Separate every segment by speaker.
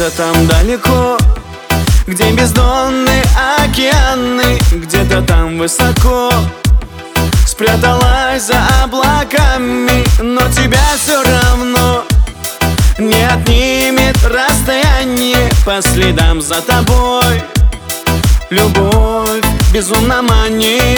Speaker 1: Где-то там далеко, где бездонные океаны, где-то там высоко спряталась за облаками, но тебя все равно не отнимет расстояние. По следам за тобой любовь безумно манит.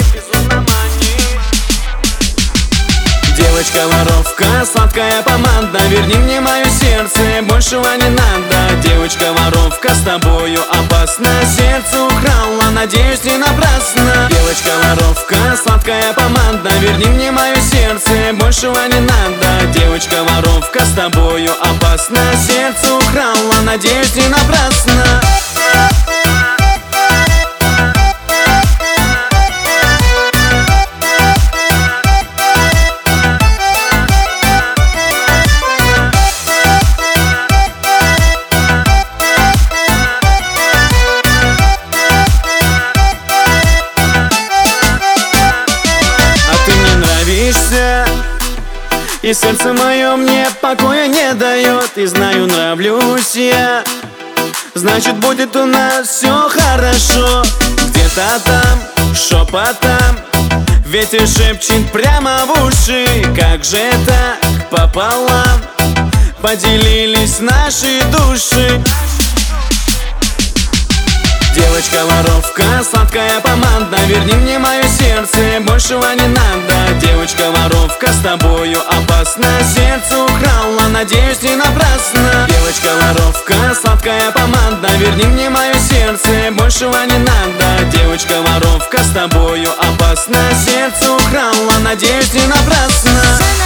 Speaker 1: Девочка-воровка, сладкая помада, верни мне мое сердце, большего не надо. Девочка-воровка, с тобою опасно, сердце украла, надеюсь, не напрасно. Девочка-воровка, сладкая помада, верни мне мое сердце, большего не надо. Девочка-воровка, с тобою опасно, сердце украла, надеюсь, не напрасно. И сердце мое мне покоя не дает. И знаю, нравлюсь я, значит, будет у нас все хорошо. Где-то там, шепотом, ветер шепчет прямо в уши. Как же так пополам поделились наши души? Девочка-воровка, сладкая помада, верни мне мое сердце, большего не надо. Девочка-воровка, с тобою опасно, сердце украла, надеюсь, не напрасно. Девочка-воровка, сладкая помада, верни мне мое сердце, большего не надо. Девочка-воровка, с тобою опасно, сердце украла, надеюсь, не напрасно.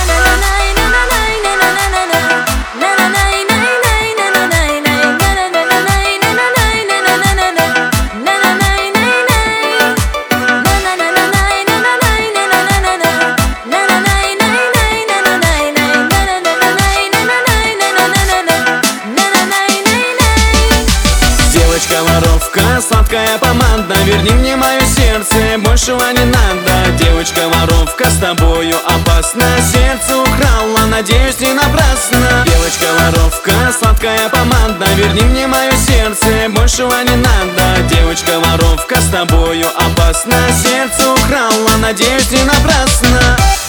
Speaker 1: Девочка-воровка, сладкая помада, верни мне мое сердце, большего не надо. Девочка-воровка, с тобою опасно, сердце украла, надеюсь, не напрасно. Девочка-воровка, сладкая помада, верни мне мое сердце, большего не надо. Девочка-воровка, с тобою опасно, сердце украла, надеюсь, не напрасно.